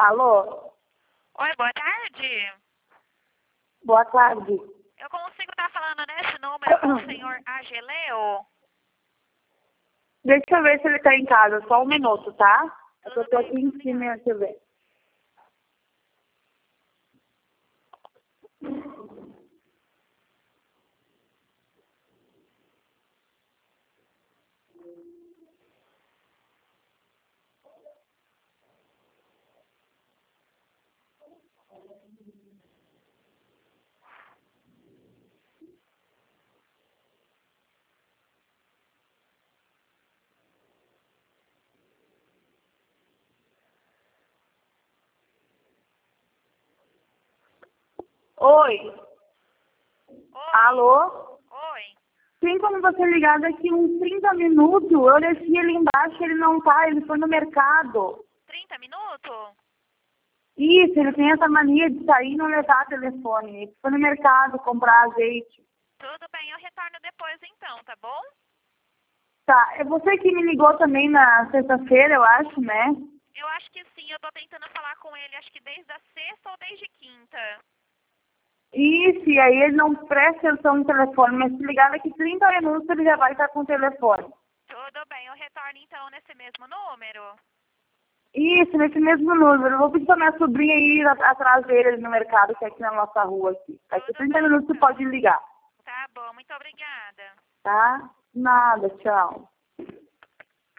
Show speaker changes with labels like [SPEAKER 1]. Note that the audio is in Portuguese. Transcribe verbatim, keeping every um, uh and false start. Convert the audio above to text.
[SPEAKER 1] Alô?
[SPEAKER 2] Oi, boa tarde.
[SPEAKER 1] Boa tarde.
[SPEAKER 2] Eu consigo estar falando nesse número com o senhor Ageleu?
[SPEAKER 1] Deixa eu ver se ele tá em casa, só um minuto, tá?
[SPEAKER 2] Tudo
[SPEAKER 1] eu tô
[SPEAKER 2] bem,
[SPEAKER 1] aqui em cima, deixa eu ver. Oi?
[SPEAKER 2] Oi.
[SPEAKER 1] Alô?
[SPEAKER 2] Oi.
[SPEAKER 1] Tem como você ligar daqui uns trinta minutos? Eu deixei ele embaixo, ele não tá, ele foi no mercado.
[SPEAKER 2] trinta minutos?
[SPEAKER 1] Isso, ele tem essa mania de sair e não levar telefone. Ele foi no mercado comprar azeite.
[SPEAKER 2] Tudo bem, eu retorno depois então, tá bom?
[SPEAKER 1] Tá, é você que me ligou também na sexta-feira, eu acho, né?
[SPEAKER 2] Eu acho que sim, eu tô tentando falar com ele, acho que desde a sexta ou desde quinta.
[SPEAKER 1] Isso, e aí ele não presta atenção no telefone, mas se ligar daqui trinta minutos ele já vai estar com o telefone.
[SPEAKER 2] Tudo bem, eu retorno então nesse mesmo número.
[SPEAKER 1] Isso, nesse mesmo número. Eu vou pedir pra minha sobrinha ir a- atrás dele no mercado, que é aqui na nossa rua aqui. Daqui
[SPEAKER 2] Tudo
[SPEAKER 1] trinta
[SPEAKER 2] bem,
[SPEAKER 1] minutos você
[SPEAKER 2] então.
[SPEAKER 1] pode ligar,
[SPEAKER 2] Tá bom, muito obrigada.
[SPEAKER 1] tá? Nada, tchau.